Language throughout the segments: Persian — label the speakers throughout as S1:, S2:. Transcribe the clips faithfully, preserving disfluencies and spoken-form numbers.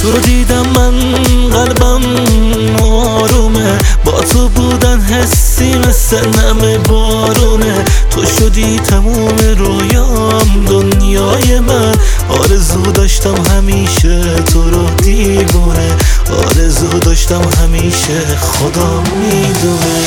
S1: تو رو دیدم من قلبم آرومه، با تو بودن حسی مثل نم بارونه. تو شدی تموم رویام دنیای من، آرزو داشتم همیشه تو رو دیوونه، آرزو داشتم همیشه خدا میدونه.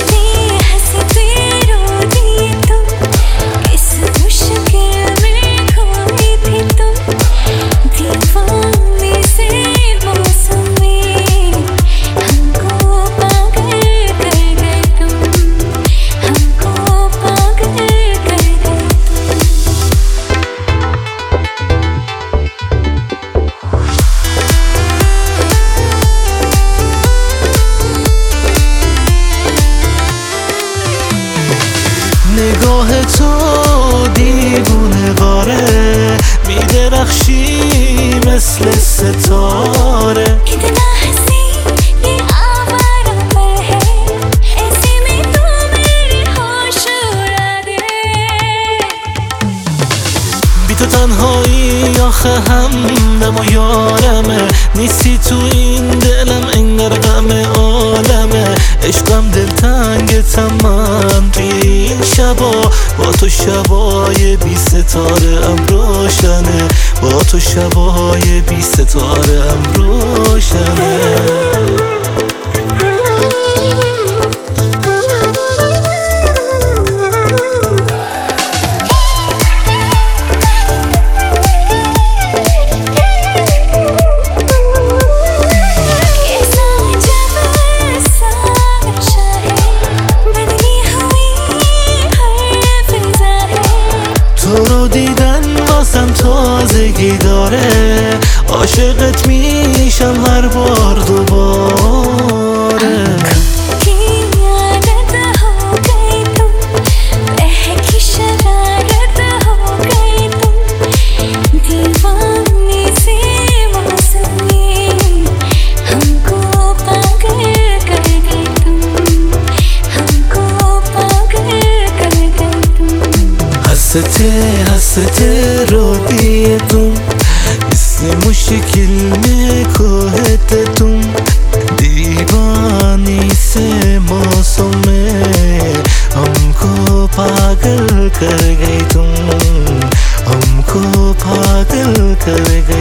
S1: نگاه تو دیوونه واره، میدرخشی مثل ستاره. بی تو تنهایی آخه هم دم و یارمه، نیستی تو این دلم انگار غم عالمه. عشقم دلتنگتم من توی این شبا، با تو شبای بی ستاره ام روشنه، با تو شبای بی ستاره ام روشنه. تو رو دیدن واسم تازگی داره، عاشقت میشم هر بار دوباره. हंसते हंसते रोती है तुम, इस मुश्किल में खोए थे तुम। दीवानी से मौसम में हमको पागल कर गई तुम, हमको पागल कर गई।